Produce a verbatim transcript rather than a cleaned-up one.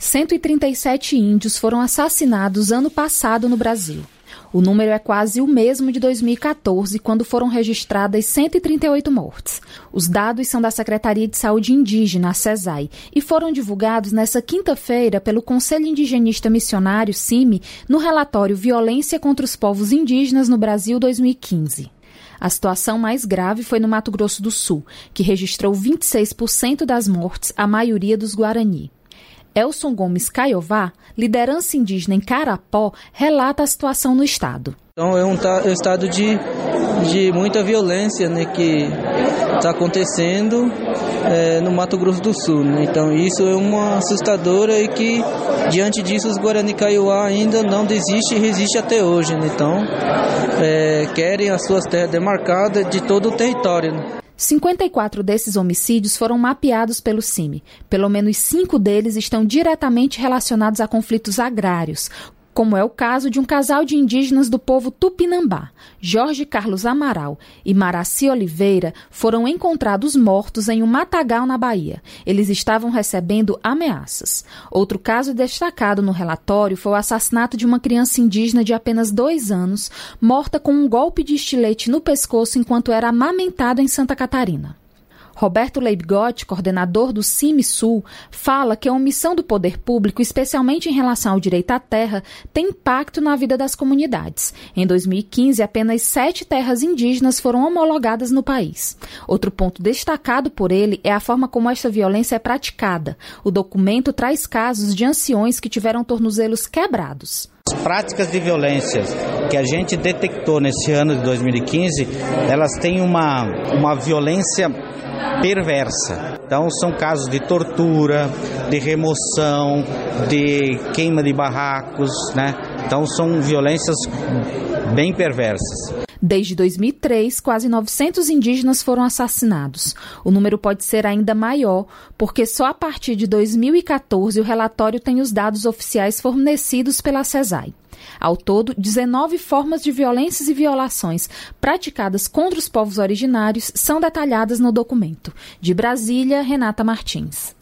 cento e trinta e sete índios foram assassinados ano passado no Brasil. O número é quase o mesmo de dois mil e catorze, quando foram registradas cento e trinta e oito mortes. Os dados são da Secretaria de Saúde Indígena, a SESAI, e foram divulgados nesta quinta-feira pelo Conselho Indigenista Missionário, C I M I, no relatório Violência contra os Povos Indígenas no Brasil dois mil e quinze. A situação mais grave foi no Mato Grosso do Sul, que registrou vinte e seis por cento das mortes, a maioria dos Guarani. Elson Gomes Caiová, liderança indígena em Carapó, relata a situação no estado. Então é um, ta- é um estado de, de muita violência, né, que está acontecendo é, no Mato Grosso do Sul. Né? Então isso é uma assustadora e que, diante disso, os Guarani Kaiowá ainda não desistem e resistem até hoje. Né? Então é, querem as suas terras demarcadas de todo o território. Né? cinquenta e quatro desses homicídios foram mapeados pelo C I M I. Pelo menos cinco deles estão diretamente relacionados a conflitos agrários, como é o caso de um casal de indígenas do povo Tupinambá. Jorge Carlos Amaral e Maraci Oliveira foram encontrados mortos em um matagal na Bahia. Eles estavam recebendo ameaças. Outro caso destacado no relatório foi o assassinato de uma criança indígena de apenas dois anos, morta com um golpe de estilete no pescoço enquanto era amamentada em Santa Catarina. Roberto Leibgott, coordenador do C I M I Sul, fala que a omissão do poder público, especialmente em relação ao direito à terra, tem impacto na vida das comunidades. Em dois mil e quinze, apenas sete terras indígenas foram homologadas no país. Outro ponto destacado por ele é a forma como esta violência é praticada. O documento traz casos de anciões que tiveram tornozelos quebrados. As práticas de violência que a gente detectou nesse ano de dois mil e quinze, elas têm uma, uma violência perversa. Então são casos de tortura, de remoção, de queima de barracos, né? Então são violências bem perversas. Desde dois mil e três, quase novecentos indígenas foram assassinados. O número pode ser ainda maior, porque só a partir de dois mil e catorze o relatório tem os dados oficiais fornecidos pela SESAI. Ao todo, dezenove formas de violências e violações praticadas contra os povos originários são detalhadas no documento. De Brasília, Renata Martins.